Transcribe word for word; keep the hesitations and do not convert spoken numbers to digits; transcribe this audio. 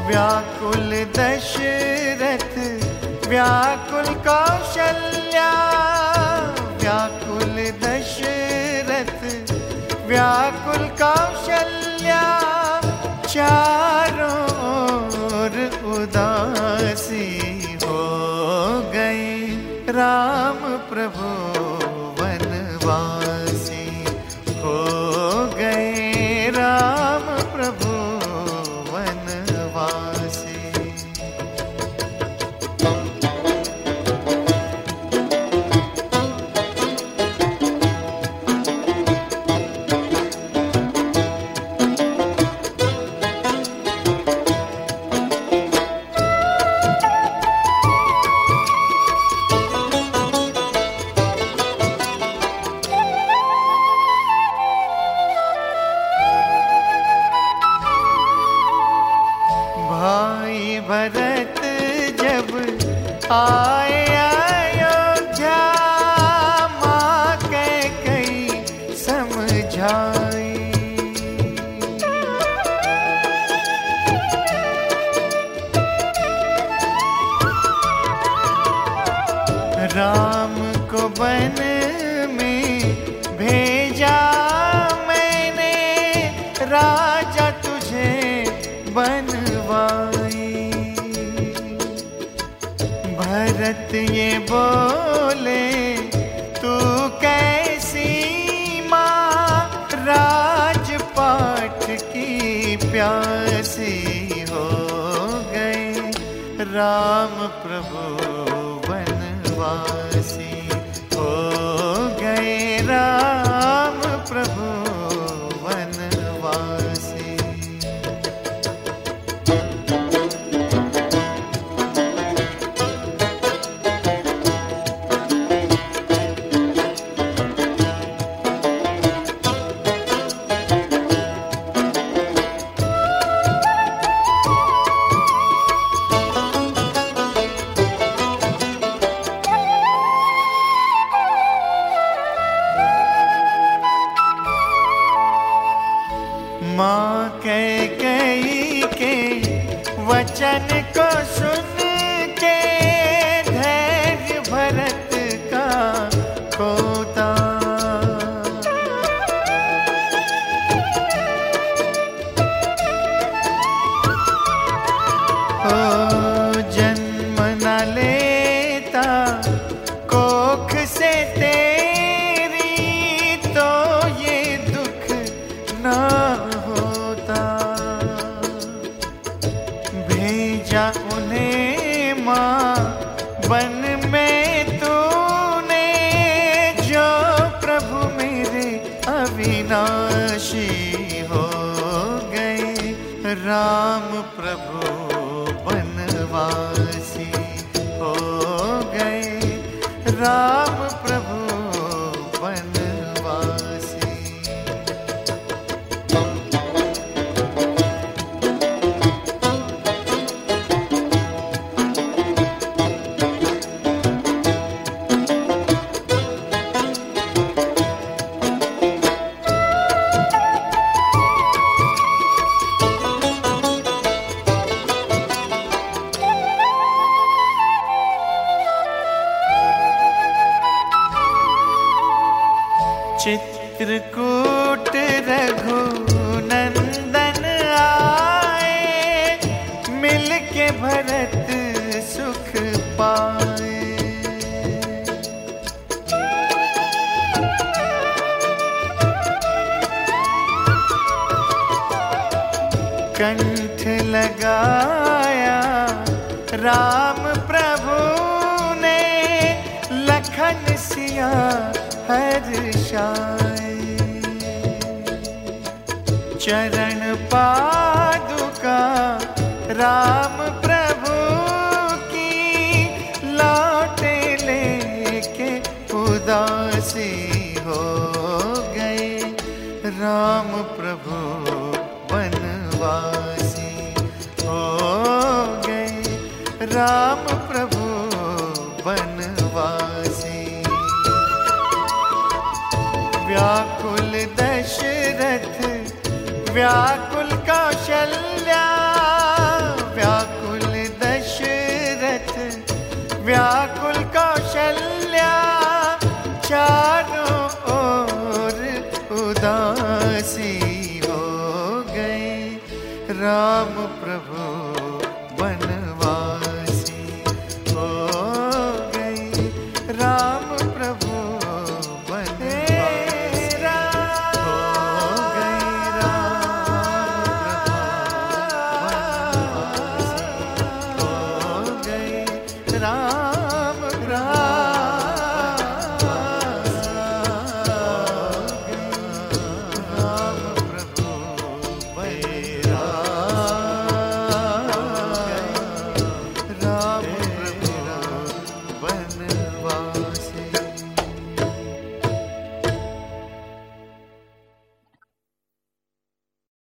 व्याकुल दशरथ व्याकुल कौशल्या, व्याकुल दशरथ व्याकुल कौशल्या, चारों ओर उदासी हो गए राम प्रभु वनवासी, हो गए राम प्रभु वनवासी। भरत जब आए अयोध्या, माँ कैकेयी समझाई, राम को वन में भेजा मैंने, राजा तुझे बनवाई। भरत ये बोले तू कैसी माँ, राजपाट की प्यासी, हो गए राम प्रभु वनवासी, हो गए राम प्रभु वनवासी। माँ कैकेयी के वचन को सुन के धैर्य भरत का खोता, ओ जन्म न लेता कोख से तेरी, तो ये दुख ना भेजा उन्हें माँ वन में तूने, जो प्रभु मेरे अविनाशी, हो गए राम प्रभु वनवासी, हो गए राम प्रभु वनवासी। चित्रकूट रघुनंदन आए, मिलके भरत सुख पाए। कंठ लगाया राम प्रभु ने, लखन सिया हर्षाए। चरण पादुका राम प्रभु की, लौटे लेके उदासी, हो गए राम प्रभु वनवासी, हो गए राम प्रभु वनवासी। व्याकुल दशरथ व्याकुल कौशल्या, बन